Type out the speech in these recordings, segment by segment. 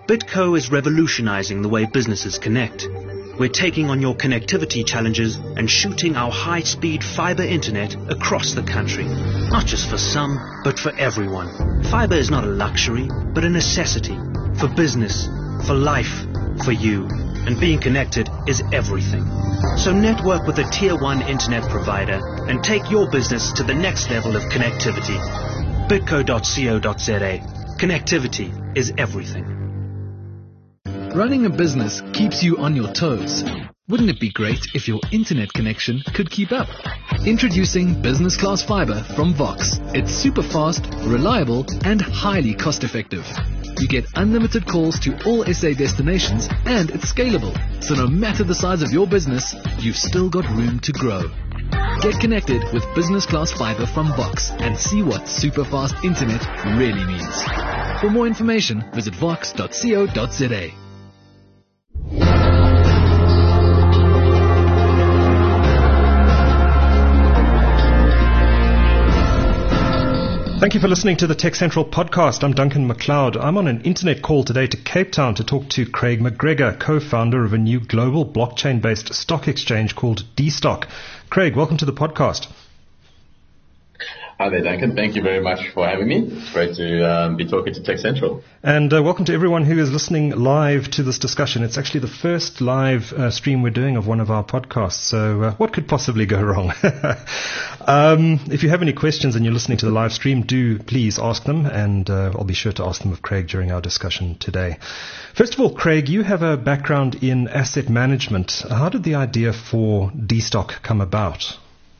BitCo is revolutionizing the way businesses connect. We're taking on your connectivity challenges and shooting our high-speed fiber internet across the country. Not just for some, but for everyone. Fiber is not a luxury, but a necessity. For business, for life, for you. And being connected is everything. So network with a Tier 1 internet provider and take your business to the next level of connectivity. bitco.co.za. Connectivity is everything. Running a business keeps you on your toes. Wouldn't it be great if your internet connection could keep up? Introducing Business Class Fiber from Vox. It's super fast, reliable, and highly cost effective. You get unlimited calls to all SA destinations, and it's scalable. So no matter the size of your business, you've still got room to grow. Get connected with Business Class Fiber from Vox and see what super fast internet really means. For more information, visit vox.co.za. Thank you for listening to the Tech Central podcast. I'm Duncan McLeod. I'm on an internet call today to Cape Town to talk to Craig McGregor, co-founder of a new global blockchain-based stock exchange called DStock. Craig, welcome to the podcast. Hi there, Duncan. Thank you very much for having me. It's great to be talking to Tech Central. And welcome to everyone who is listening live to this discussion. It's actually the first live stream we're doing of one of our podcasts. So what could possibly go wrong? If you have any questions and you're listening to the live stream, do please ask them. And I'll be sure to ask them of Craig during our discussion today. First of all, Craig, you have a background in asset management. How did the idea for DStock come about?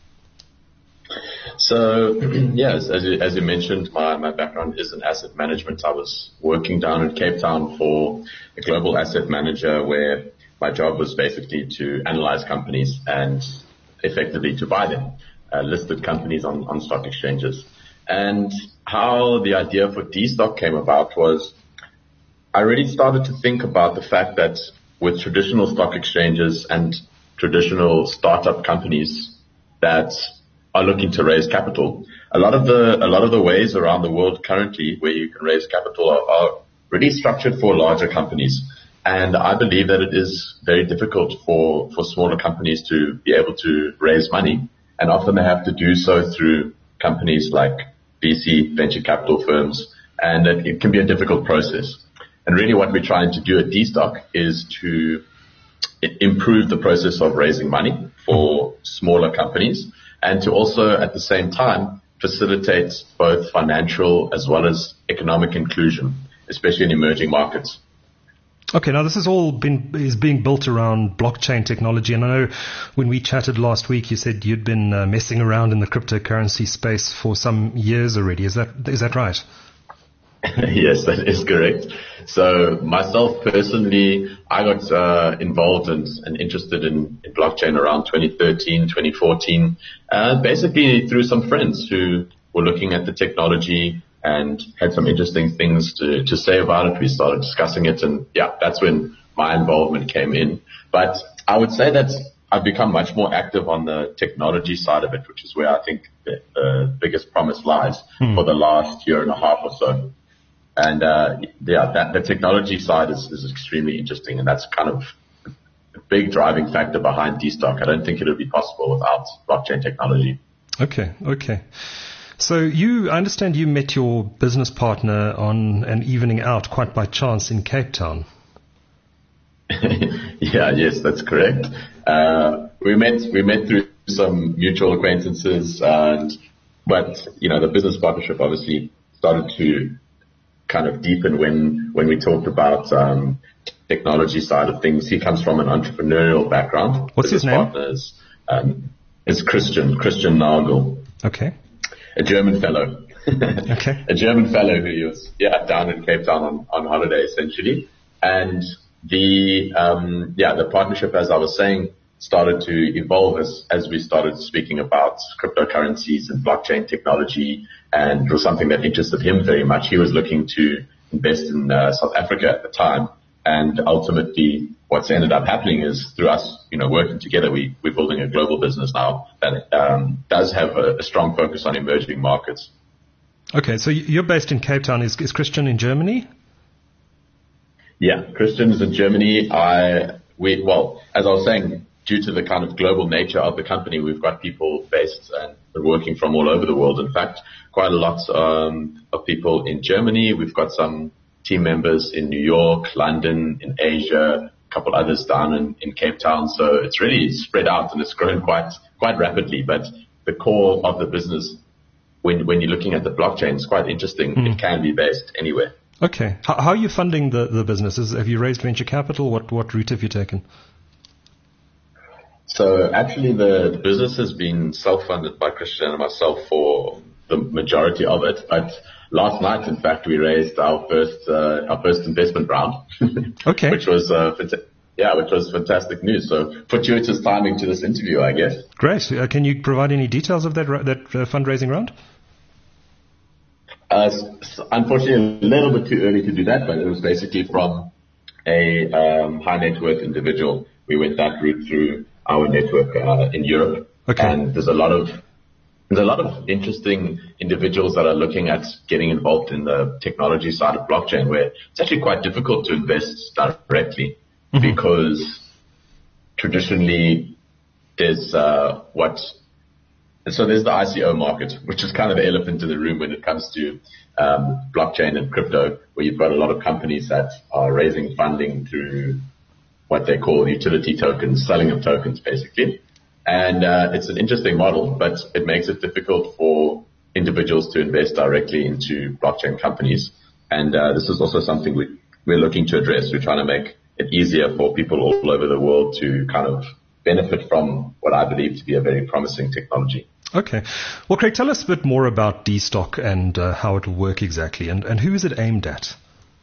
So, yes, as you mentioned, my background is in asset management. I was working down in Cape Town for a global asset manager where my job was basically to analyze companies and effectively to buy them, listed companies on stock exchanges. And how the idea for DStock came about was I really started to think about the fact that with traditional stock exchanges and traditional startup companies that are looking to raise capital, a lot of the ways around the world currently where you can raise capital are really structured for larger companies. And I believe that it is very difficult for smaller companies to be able to raise money. And often they have to do so through companies like VC, venture capital firms, and it can be a difficult process. And really what we're trying to do at DStock is to improve the process of raising money for smaller companies, and to also, at the same time, facilitate both financial as well as economic inclusion, especially in emerging markets. Okay, now this is being built around blockchain technology, and I know when we chatted last week, you said you'd been messing around in the cryptocurrency space for some years already. Is that right? Yes, that is correct. So myself personally, I got involved and interested in blockchain around 2013, 2014, basically through some friends who were looking at the technology and had some interesting things to say about it. We started discussing it, and yeah, that's when my involvement came in. But I would say that I've become much more active on the technology side of it, which is where I think the biggest promise lies for the last year and a half or so. And the technology side is extremely interesting, and that's kind of a big driving factor behind DStock. I don't think it would be possible without blockchain technology. Okay. So I understand you met your business partner on an evening out quite by chance in Cape Town. Yes, that's correct. We met through some mutual acquaintances, but the business partnership obviously started to kind of deepen when we talked about technology side of things. He comes from an entrepreneurial background. What's his name? Is Christian Nagel. Okay. A German fellow. Okay. A German fellow who was down in Cape Town on holiday essentially. And the partnership, as I was saying, started to evolve as we started speaking about cryptocurrencies and blockchain technology, and it was something that interested him very much. He was looking to invest in South Africa at the time, and ultimately what's ended up happening is through us, working together, we're building a global business now that does have a strong focus on emerging markets. Okay, so you're based in Cape Town. Is Christian in Germany? Yeah, Christian is in Germany. As I was saying, due to the kind of global nature of the company, we've got people based and working from all over the world. In fact, quite a lot of people in Germany. We've got some team members in New York, London, in Asia, a couple others down in Cape Town. So it's really spread out and it's grown quite rapidly. But the core of the business, when you're looking at the blockchain, is quite interesting. It can be based anywhere. Okay. How are you funding the businesses? Have you raised venture capital? What route have you taken? So actually the business has been self-funded by Christian and myself for the majority of it. But last night, in fact, we raised our first investment round. Okay. which was fantastic news. So fortuitous timing to this interview, I guess. Great. Can you provide any details of that fundraising round? Unfortunately, a little bit too early to do that, but it was basically from a high net worth individual. We went that route through our network in Europe, and there's a lot of interesting individuals that are looking at getting involved in the technology side of blockchain, where it's actually quite difficult to invest directly because traditionally there's there's the ICO market, which is kind of the elephant in the room when it comes to blockchain and crypto, where you've got a lot of companies that are raising funding through what they call utility tokens, selling of tokens, basically. And it's an interesting model, but it makes it difficult for individuals to invest directly into blockchain companies. And this is also something we're looking to address. We're trying to make it easier for people all over the world to kind of benefit from what I believe to be a very promising technology. Okay. Well, Craig, tell us a bit more about DStock and how it will work exactly, and who is it aimed at?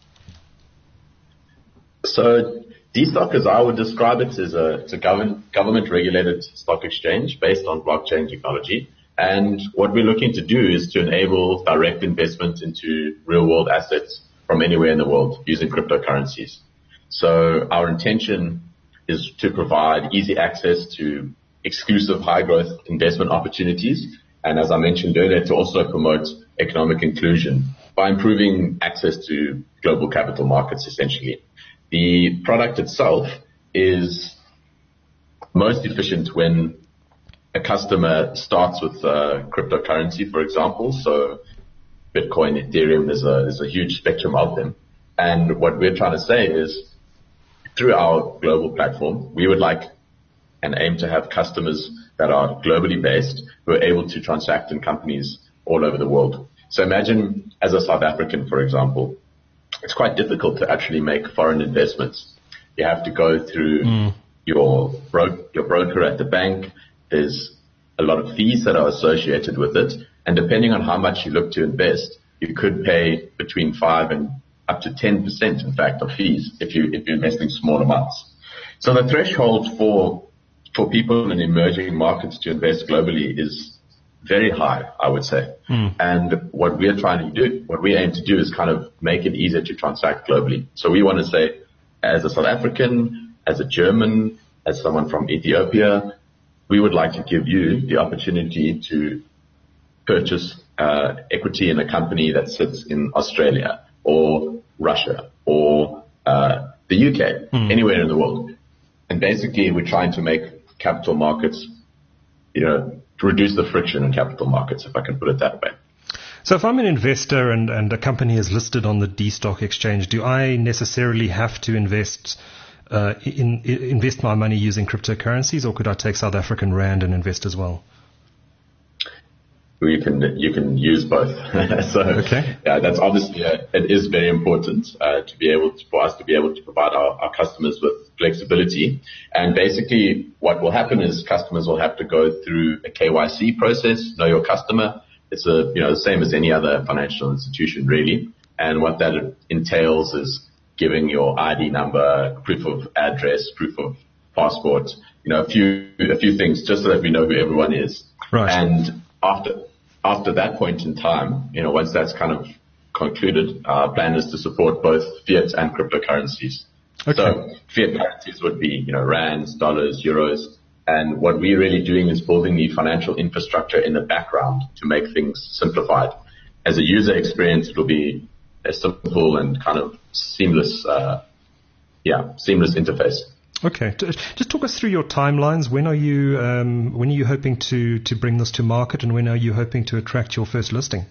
So DStock, as I would describe it, is it's a government-regulated stock exchange based on blockchain technology. And what we're looking to do is to enable direct investment into real-world assets from anywhere in the world using cryptocurrencies. So our intention is to provide easy access to exclusive high-growth investment opportunities, and as I mentioned earlier, to also promote economic inclusion by improving access to global capital markets, essentially. The product itself is most efficient when a customer starts with cryptocurrency, for example. So Bitcoin, Ethereum, there's a huge spectrum of them. And what we're trying to say is, through our global platform, we would like and aim to have customers that are globally based who are able to transact in companies all over the world. So imagine as a South African, for example, it's quite difficult to actually make foreign investments. You have to go through your broker at the bank. There's a lot of fees that are associated with it. And depending on how much you look to invest, you could pay between 5 and up to 10%, in fact, of fees if you're investing small amounts. So the threshold for people in emerging markets to invest globally is very high, I would say. And what we aim to do is kind of make it easier to transact globally. So we want to say, as a South African, as a German, as someone from Ethiopia, we would like to give you the opportunity to purchase equity in a company that sits in Australia or Russia or the UK, anywhere in the world. And basically, we're trying to make capital markets, to reduce the friction in capital markets, if I can put it that way. So if I'm an investor and a company is listed on the DStock exchange, do I necessarily have to invest my money using cryptocurrencies, or could I take South African Rand and invest as well? You can use both. That's obviously it is very important for us to be able to provide our customers with flexibility. And basically, what will happen is customers will have to go through a KYC process, know your customer. It's the same as any other financial institution, really. And what that entails is giving your ID number, proof of address, proof of passport, a few things, just so that we know who everyone is. Right. And after that point in time, once that's kind of concluded, our plan is to support both fiat and cryptocurrencies. Okay. So fiat currencies would be, rands, dollars, euros. And what we're really doing is building the financial infrastructure in the background to make things simplified. As a user experience, it will be a simple and kind of seamless seamless interface. Okay, just talk us through your timelines. When are you hoping to bring this to market, and when are you hoping to attract your first listing?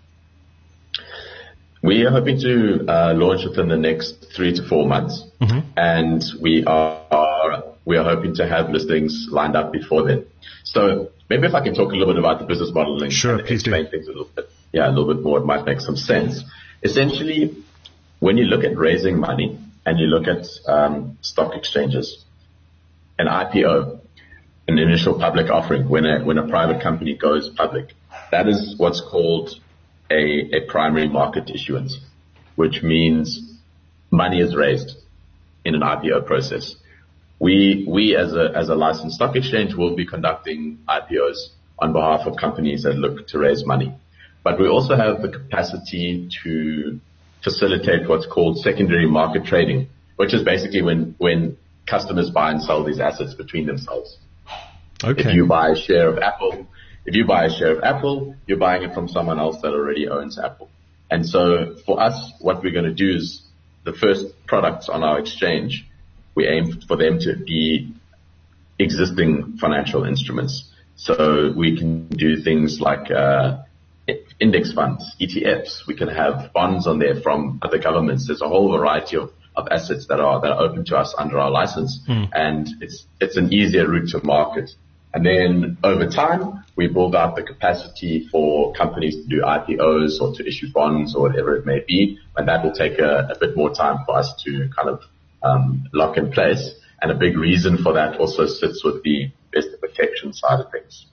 We are hoping to launch within the next 3 to 4 months, and we are hoping to have listings lined up before then. So maybe if I can talk a little bit about the business model and explain things a little bit more, it might make some sense. Essentially, when you look at raising money and you look at stock exchanges, an IPO, an initial public offering, when a private company goes public, that is what's called a primary market issuance, which means money is raised in an IPO process. We as a licensed stock exchange will be conducting IPOs on behalf of companies that look to raise money. But we also have the capacity to facilitate what's called secondary market trading, which is basically when customers buy and sell these assets between themselves. Okay. If you buy a share of Apple, you're buying it from someone else that already owns Apple. And so for us, what we're going to do is the first products on our exchange, we aim for them to be existing financial instruments. So we can do things like index funds, ETFs. We can have bonds on there from other governments. There's a whole variety of assets that are open to us under our license, and it's an easier route to market. And then over time, we build out the capacity for companies to do IPOs or to issue bonds or whatever it may be, and that will take a bit more time for us to kind of lock in place. And a big reason for that also sits with the investor protection side of things.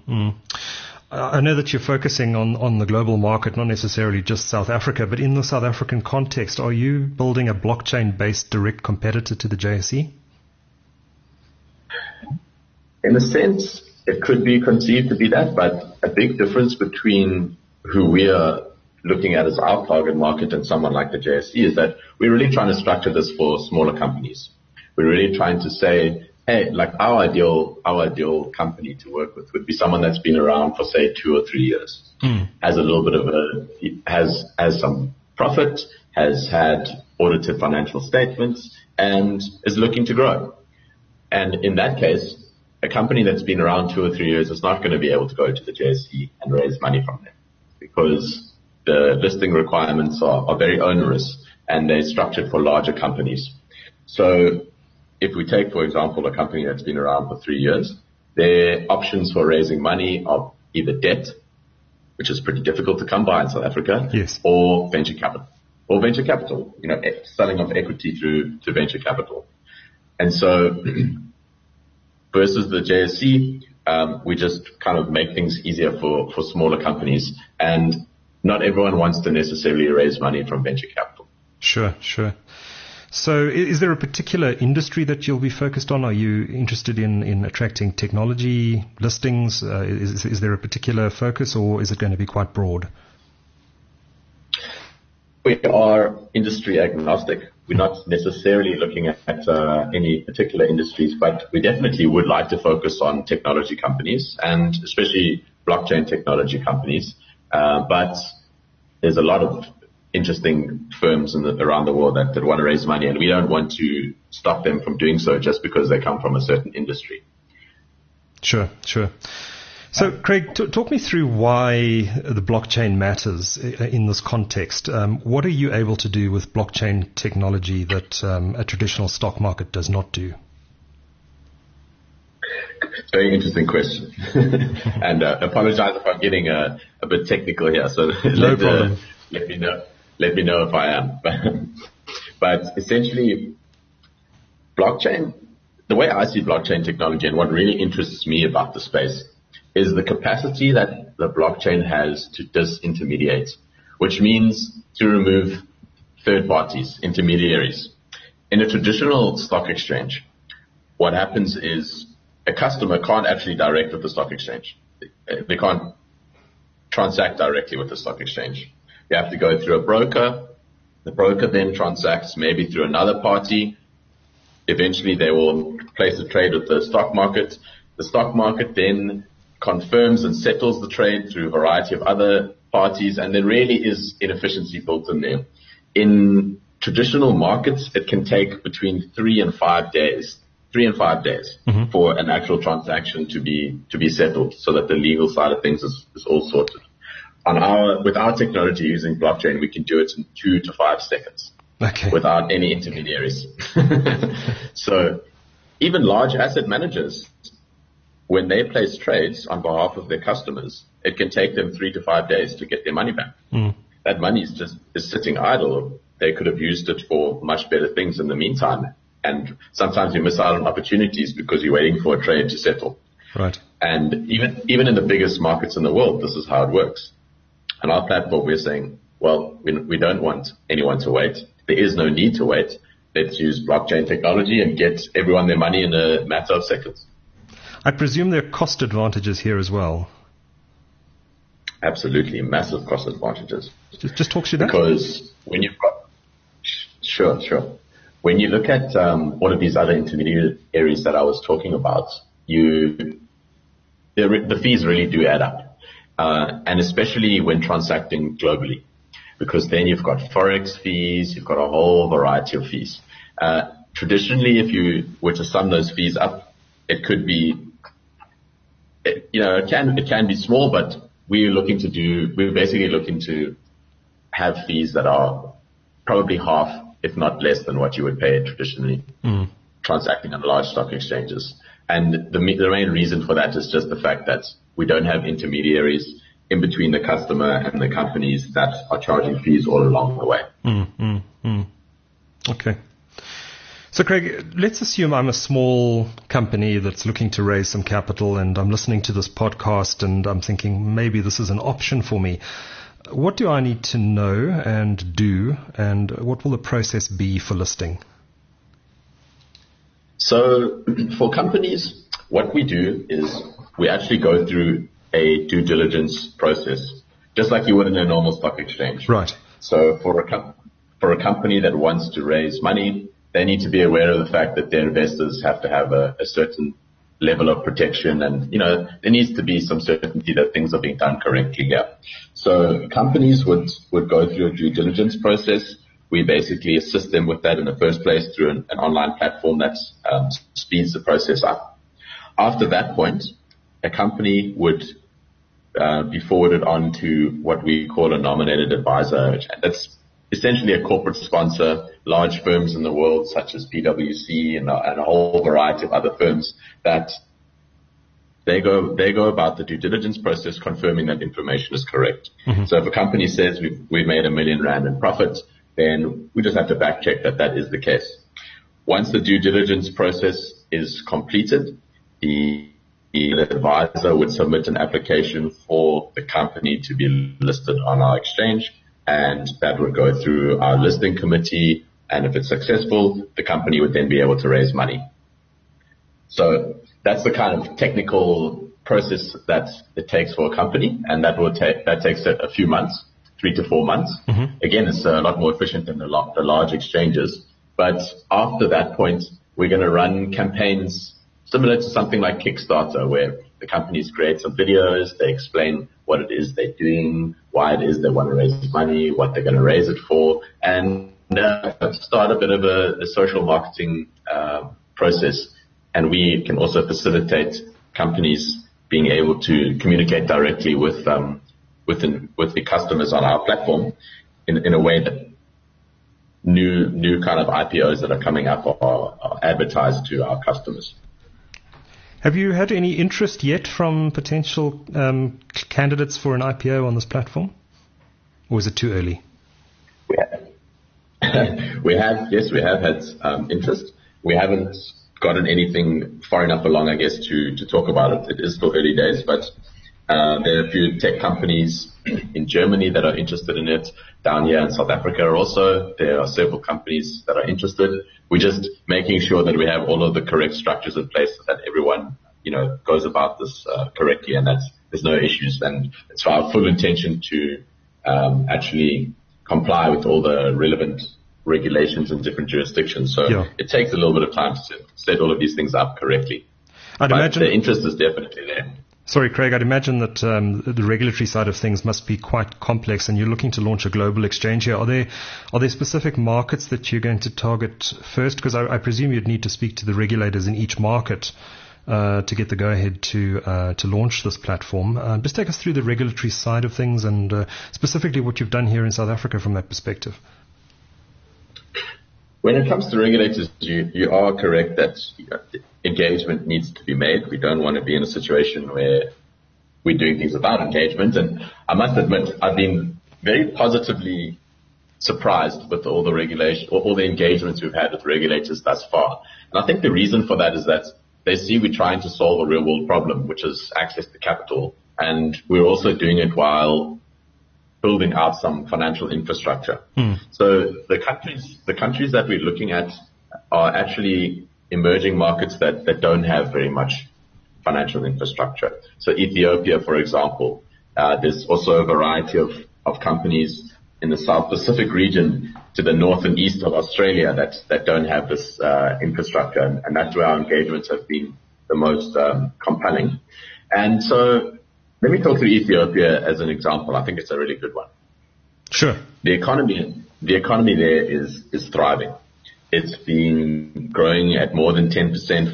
I know that you're focusing on the global market, not necessarily just South Africa, but in the South African context, are you building a blockchain-based direct competitor to the JSE? In a sense, it could be conceived to be that, but a big difference between who we are looking at as our target market and someone like the JSE is that we're really trying to structure this for smaller companies. We're really trying to say, hey, like our ideal company to work with would be someone that's been around for say 2 or 3 years, has a little bit of has some profit, has had audited financial statements, and is looking to grow. And in that case, a company that's been around 2 or 3 years is not going to be able to go to the JSE and raise money from them because the listing requirements are very onerous and they're structured for larger companies. So if we take, for example, a company that's been around for 3 years, their options for raising money are either debt, which is pretty difficult to come by in South Africa, yes, or venture capital. Selling off equity through to venture capital. And so versus the JSE, we just kind of make things easier for smaller companies, and not everyone wants to necessarily raise money from venture capital. Sure. So is there a particular industry that you'll be focused on? Are you interested in attracting technology listings? Is there a particular focus, or is it going to be quite broad? We are industry agnostic. We're not necessarily looking at any particular industries, but we definitely would like to focus on technology companies and especially blockchain technology companies. But there's a lot of interesting firms around the world that want to raise money, and we don't want to stop them from doing so just because they come from a certain industry. Sure. So, Craig, talk me through why the blockchain matters in this context. What are you able to do with blockchain technology that a traditional stock market does not do? Very interesting question. And apologize if I'm getting a bit technical here. So no problem. Let me know if I am. But essentially, blockchain, the way I see blockchain technology and what really interests me about the space is the capacity that the blockchain has to disintermediate, which means to remove third parties, intermediaries. In a traditional stock exchange, what happens is a customer can't actually direct with the stock exchange. They can't transact directly with the stock exchange. You have to go through a broker. The broker then transacts maybe through another party. Eventually, they will place a trade with the stock market. The stock market then confirms and settles the trade through a variety of other parties, and there really is inefficiency built in there. In traditional markets, it can take between 3 and 5 days for an actual transaction to be settled, so that the legal side of things is all sorted. With our technology using blockchain, we can do it in 2 to 5 seconds. Okay. Without any intermediaries. So even large asset managers, when they place trades on behalf of their customers, it can take them 3 to 5 days to get their money back. That money is sitting idle. They could have used it for much better things in the meantime. And sometimes you miss out on opportunities because you're waiting for a trade to settle. Right. And even in the biggest markets in the world, this is how it works. On our platform, we're saying, well, we don't want anyone to wait. There is no need to wait. Let's use blockchain technology and get everyone their money in a matter of seconds. I presume there are cost advantages here as well. Absolutely, massive cost advantages. Just talk through that. Because when you've got, sure. When you look at all of these other intermediaries that I was talking about, the fees really do add up, and especially when transacting globally. Because then you've got forex fees, you've got a whole variety of fees. Traditionally, if you were to sum those fees up, it could be, it can be small, but we're basically looking to have fees that are probably half, if not less than what you would pay traditionally transacting on large stock exchanges. And the main reason for that is just the fact that we don't have intermediaries in between the customer and the companies that are charging fees all along the way. Okay. So, Craig, let's assume I'm a small company that's looking to raise some capital, and I'm listening to this podcast and I'm thinking maybe this is an option for me. What do I need to know and do, and what will the process be for listing? So for companies, what we do is we actually go through a due diligence process, just like you would in a normal stock exchange. Right. So for a company that wants to raise money, they need to be aware of the fact that their investors have to have a certain level of protection, and there needs to be some certainty that things are being done correctly here. So companies would go through a due diligence process. We basically assist them with that in the first place through an online platform that speeds the process up. After that point, a company would be forwarded on to what we call a nominated advisor. That's essentially a corporate sponsor. Large firms in the world, such as PwC and a whole variety of other firms, that they go about the due diligence process confirming that information is correct. So if a company says we've made R1 million in profit, then we just have to back check that is the case. Once the due diligence process is completed, the advisor would submit an application for the company to be listed on our exchange, and that would go through our listing committee. And if it's successful, the company would then be able to raise money. So that's the kind of technical process that it takes for a company, and that takes a few months, 3 to 4 months. Again, it's a lot more efficient than the large exchanges. But after that point, we're going to run campaigns similar to something like Kickstarter, where the companies create some videos, they explain what it is they're doing, why it is they want to raise money, what they're going to raise it for, and start a bit of a social marketing process. And we can also facilitate companies being able to communicate directly with the customers on our platform in a way that new kind of IPOs that are coming up are advertised to our customers. Have you had any interest yet from potential candidates for an IPO on this platform? Or is it too early? We have had interest. We haven't gotten anything far enough along, I guess, to talk about it. It is still early days, but there are a few tech companies in Germany that are interested in it. Down here in South Africa also, there are several companies that are interested. We're just making sure that we have all of the correct structures in place so that everyone, goes about this correctly, and that there's no issues. And it's our full intention to actually comply with all the relevant regulations in different jurisdictions. So It takes a little bit of time to set all of these things up correctly. I'd imagine the interest is definitely there. Sorry, Craig, I'd imagine that the regulatory side of things must be quite complex, and you're looking to launch a global exchange here. Are there specific markets that you're going to target first? Because I presume you'd need to speak to the regulators in each market to get the go-ahead to launch this platform. Just take us through the regulatory side of things and specifically what you've done here in South Africa from that perspective. When it comes to regulators, you are correct that engagement needs to be made. We don't want to be in a situation where we're doing things without engagement. And I must admit, I've been very positively surprised with all the regulation, or all the engagements we've had with regulators thus far. And I think the reason for that is that they see we're trying to solve a real world problem, which is access to capital. And we're also doing it while building out some financial infrastructure. So the countries that we're looking at are actually emerging markets that don't have very much financial infrastructure. So Ethiopia, for example, there's also a variety of companies in the South Pacific region to the north and east of Australia that don't have this infrastructure, and that's where our engagements have been the most compelling. And so let me talk through Ethiopia as an example. I think it's a really good one. Sure. The economy there is thriving. It's been growing at more than 10%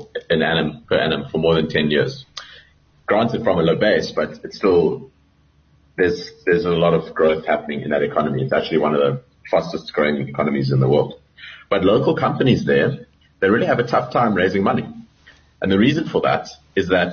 per annum for more than 10 years. Granted from a low base, but it's still, there's a lot of growth happening in that economy. It's actually one of the fastest growing economies in the world. But local companies there, they really have a tough time raising money. And the reason for that is that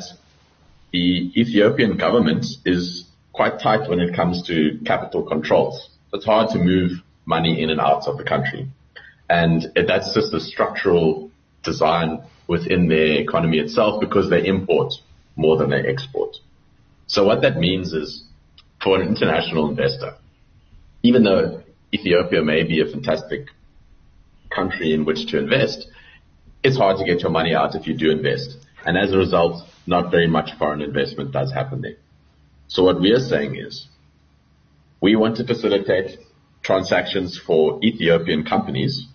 the Ethiopian government is quite tight when it comes to capital controls. It's hard to move money in and out of the country. And that's just a structural design within their economy itself, because they import more than they export. So what that means is, for an international investor, even though Ethiopia may be a fantastic country in which to invest, it's hard to get your money out if you do invest. And as a result, not very much foreign investment does happen there. So what we are saying is, we want to facilitate transactions for Ethiopian companies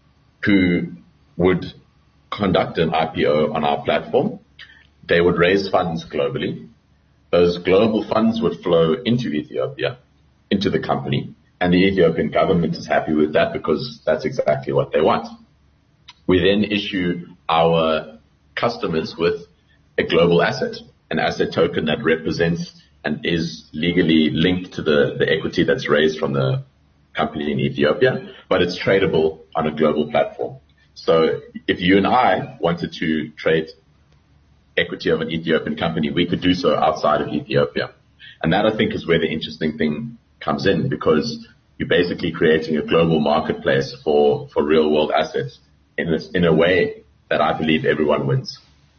who would conduct an IPO on our platform. They would raise funds globally. Those global funds would flow into Ethiopia, into the company, and the Ethiopian government is happy with that because that's exactly what they want. We then issue our customers with a global asset, an asset token that represents and is legally linked to the equity that's raised from the company in Ethiopia, but it's tradable on a global platform. So if you and I wanted to trade equity of an Ethiopian company, we could do so outside of Ethiopia. And that, I think, is where the interesting thing comes in, because you're basically creating a global marketplace for real world assets in a way that I believe everyone wins.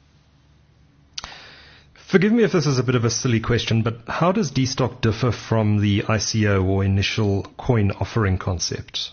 Forgive me if this is a bit of a silly question, but how does DStock differ from the ICO or initial coin offering concept?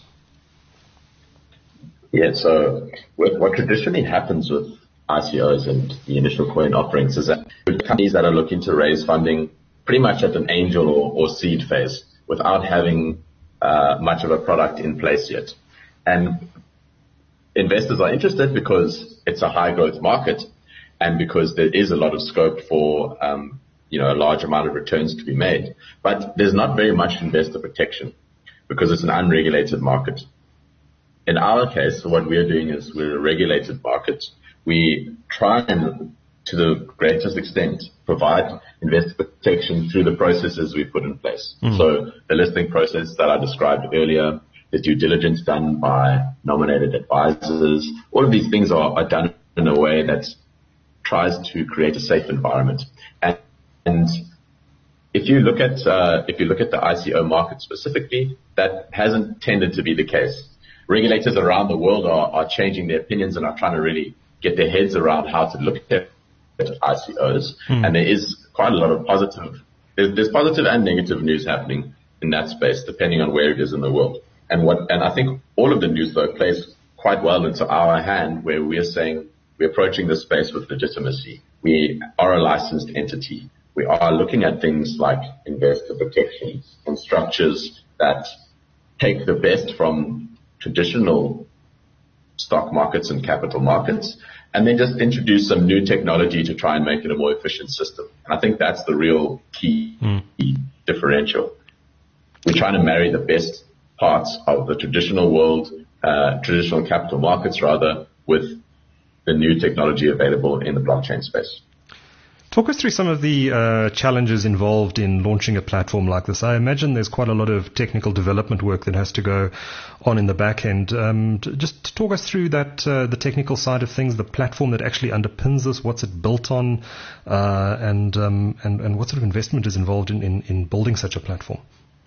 Yeah, so what traditionally happens with ICOs and the initial coin offerings is that companies that are looking to raise funding pretty much at an angel or seed phase without having much of a product in place yet. And investors are interested because it's a high growth market, and because there is a lot of scope for, a large amount of returns to be made. But there's not very much investor protection because it's an unregulated market. In our case, what we're doing is we're a regulated market. We try and, to the greatest extent, provide investor protection through the processes we put in place. So the listing process that I described earlier, the due diligence done by nominated advisors, all of these things are done in a way that tries to create a safe environment. And if you look at the ICO market specifically, that hasn't tended to be the case. Regulators around the world are changing their opinions and are trying to really get their heads around how to look at ICOs. And there is quite a lot of there's positive and negative news happening in that space, depending on where it is in the world. And I think all of the news though plays quite well into our hand, where we are saying, we're approaching this space with legitimacy. We are a licensed entity. We are looking at things like investor protections and structures that take the best from traditional stock markets and capital markets, and then just introduce some new technology to try and make it a more efficient system. And I think that's the real key differential. We're trying to marry the best parts of the traditional world, traditional capital markets rather, with the new technology available in the blockchain space. Talk us through some of the challenges involved in launching a platform like this. I imagine there's quite a lot of technical development work that has to go on in the back end. Just talk us through that, the technical side of things, the platform that actually underpins this, what's it built on, and what sort of investment is involved in building such a platform.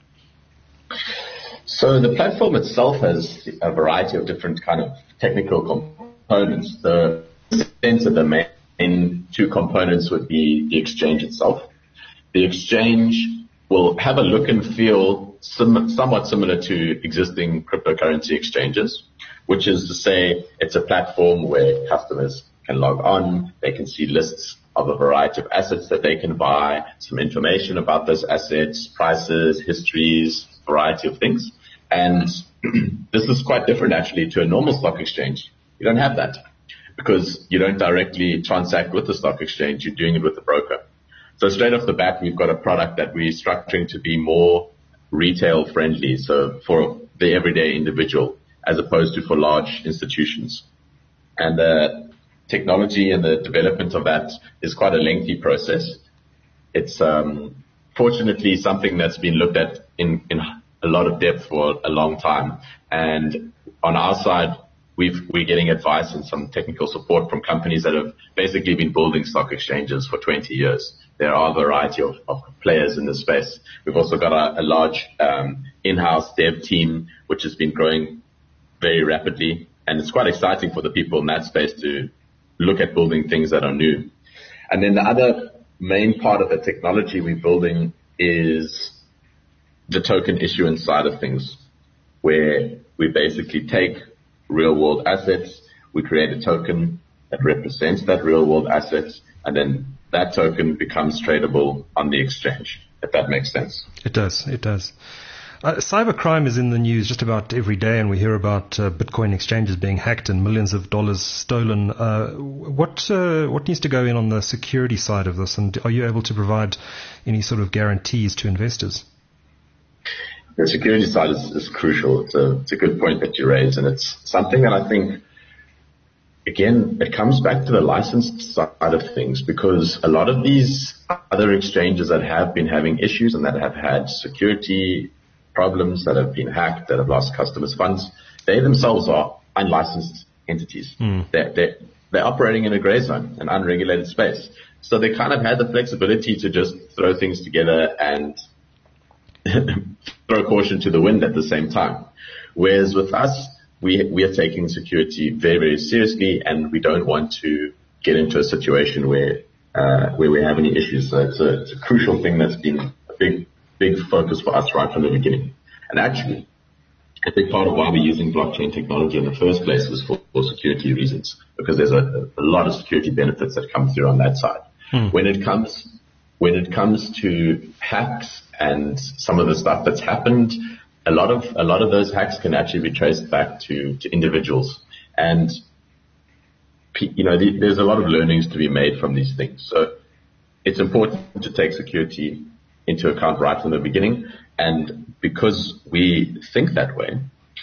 So the platform itself has a variety of different kind of technical components. The center, the main two components would be the exchange itself. The exchange will have a look and feel somewhat similar to existing cryptocurrency exchanges, which is to say it's a platform where customers can log on, they can see lists of a variety of assets that they can buy, some information about those assets, prices, histories, variety of things. And this is quite different actually to a normal stock exchange. You don't have that because you don't directly transact with the stock exchange. You're doing it with the broker. So straight off the bat, we've got a product that we're structuring to be more retail friendly. So for the everyday individual as opposed to for large institutions. And the technology and the development of that is quite a lengthy process. It's fortunately something that's been looked at in a lot of depth for a long time. And on our side, we're getting advice and some technical support from companies that have basically been building stock exchanges for 20 years. There are a variety of players in this space. We've also got a large in-house dev team, which has been growing very rapidly. And it's quite exciting for the people in that space to look at building things that are new. And then the other main part of the technology we're building is the token issuance side of things, where we basically take real world assets, we create a token that represents that real world asset, and then that token becomes tradable on the exchange, if that makes sense. It does. Cybercrime is in the news just about every day, and we hear about Bitcoin exchanges being hacked and millions of dollars stolen. What needs to go in on the security side of this, and are you able to provide any sort of guarantees to investors? The security side is crucial. It's a good point that you raised, and it's something that I think, again, it comes back to the licensed side of things, because a lot of these other exchanges that have been having issues and that have had security problems, that have been hacked, that have lost customers' funds, they themselves are unlicensed entities. They're operating in a gray zone, an unregulated space. So they kind of had the flexibility to just throw things together and throw caution to the wind at the same time. Whereas with us, we are taking security very, very seriously, and we don't want to get into a situation where we have any issues. So it's a crucial thing that's been a big focus for us right from the beginning. And actually, a big part of why we're using blockchain technology in the first place was for security reasons, because there's a lot of security benefits that come through on that side. When it comes to hacks and some of the stuff that's happened, a lot of those hacks can actually be traced back to individuals. And there's a lot of learnings to be made from these things. So it's important to take security into account right from the beginning. And because we think that way,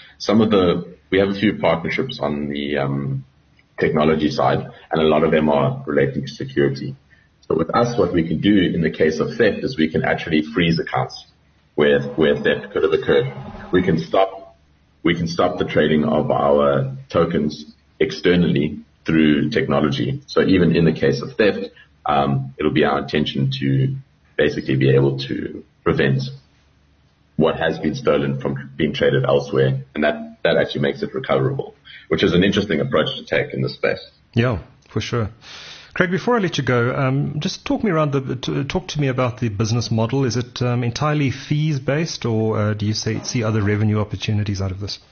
we have a few partnerships on the technology side, and a lot of them are relating to security. So with us, what we can do in the case of theft is we can actually freeze accounts where theft could have occurred. We can stop the trading of our tokens externally through technology. So even in the case of theft, it'll be our intention to basically be able to prevent what has been stolen from being traded elsewhere, and that actually makes it recoverable, which is an interesting approach to take in this space. Yeah, for sure. Craig, before I let you go, just talk to me about the business model. Is it entirely fees based, or do you see other revenue opportunities out of this?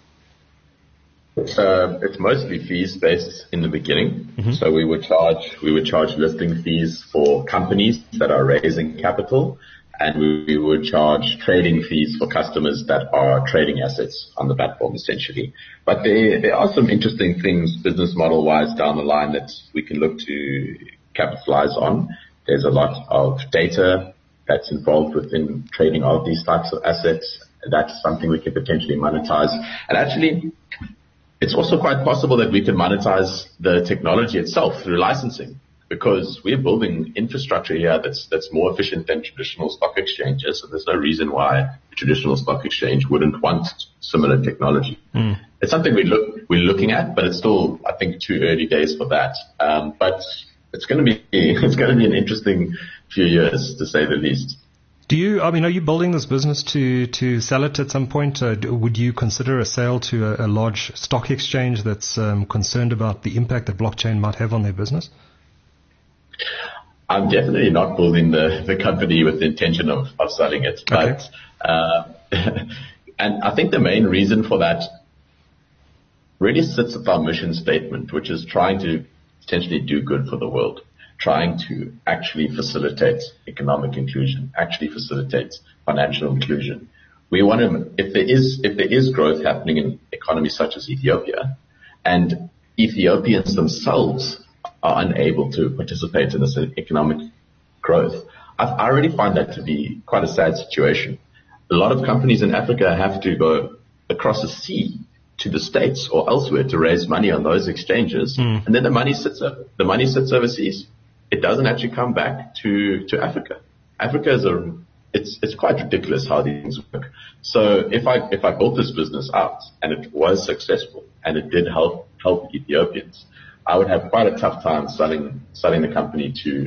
It's mostly fees based in the beginning. Mm-hmm. So we would charge listing fees for companies that are raising capital, and we would charge trading fees for customers that are trading assets on the platform, essentially. But there are some interesting things business model-wise down the line that we can look to capitalize on. There's a lot of data that's involved within trading of these types of assets. That's something we could potentially monetize. And actually, it's also quite possible that we can monetize the technology itself through licensing, because we're building infrastructure here that's more efficient than traditional stock exchanges. So there's no reason why a traditional stock exchange wouldn't want similar technology. It's something we're looking at, but it's still, I think, too early days for that. But it's going to be an interesting few years, to say the least. Are you building this business to sell it at some point? Would you consider a sale to a large stock exchange that's concerned about the impact that blockchain might have on their business? I'm definitely not building the company with the intention of selling it. Okay. But, and I think the main reason for that really sits with our mission statement, which is trying to potentially do good for the world, trying to actually facilitate economic inclusion, actually facilitate financial inclusion. We want to, if there is growth happening in economies such as Ethiopia, and Ethiopians themselves are unable to participate in this economic growth, I already find that to be quite a sad situation. A lot of companies in Africa have to go across the sea to the States or elsewhere to raise money on those exchanges, and then the money sits overseas. It doesn't actually come back to Africa. Africa is it's quite ridiculous how these things work. So if I built this business out and it was successful and it did help Ethiopians, I would have quite a tough time selling the company to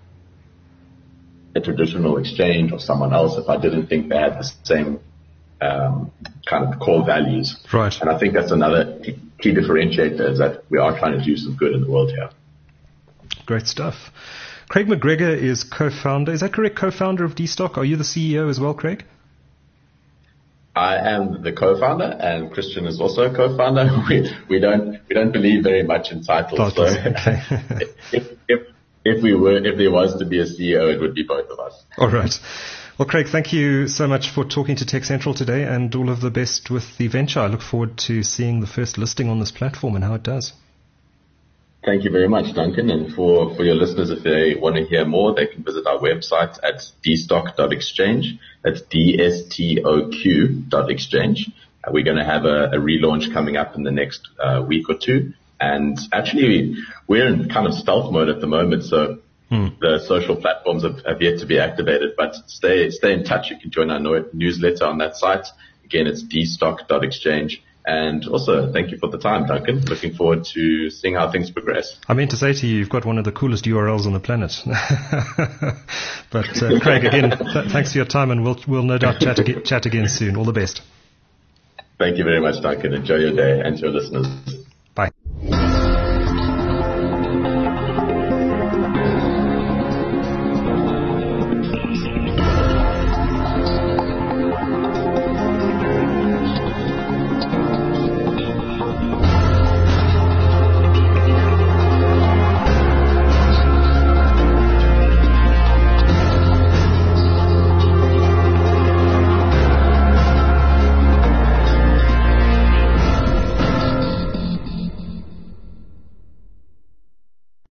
a traditional exchange or someone else if I didn't think they had the same kind of core values. Right. And I think that's another key differentiator, is that we are trying to do some good in the world here. Great stuff. Craig McGregor is co-founder. Is that correct? Co-founder of DStock. Are you the CEO as well, Craig? I am the co-founder, and Christian is also a co-founder. We don't believe very much in titles. So Okay. if there was to be a CEO, it would be both of us. All right. Well, Craig, thank you so much for talking to Tech Central today, and all of the best with the venture. I look forward to seeing the first listing on this platform and how it does. Thank you very much, Duncan. And for your listeners, if they want to hear more, they can visit our website at dstock.exchange. That's DSTOQ.exchange. We're going to have a relaunch coming up in the next week or two. And actually, we're in kind of stealth mode at the moment, so the social platforms have yet to be activated. But stay in touch. You can join our newsletter on that site. Again, it's dstock.exchange. And also, thank you for the time, Duncan. Looking forward to seeing how things progress. I meant to say to you, you've got one of the coolest URLs on the planet. But Craig, again, thanks for your time, and we'll no doubt chat again soon. All the best. Thank you very much, Duncan. Enjoy your day, and to your listeners.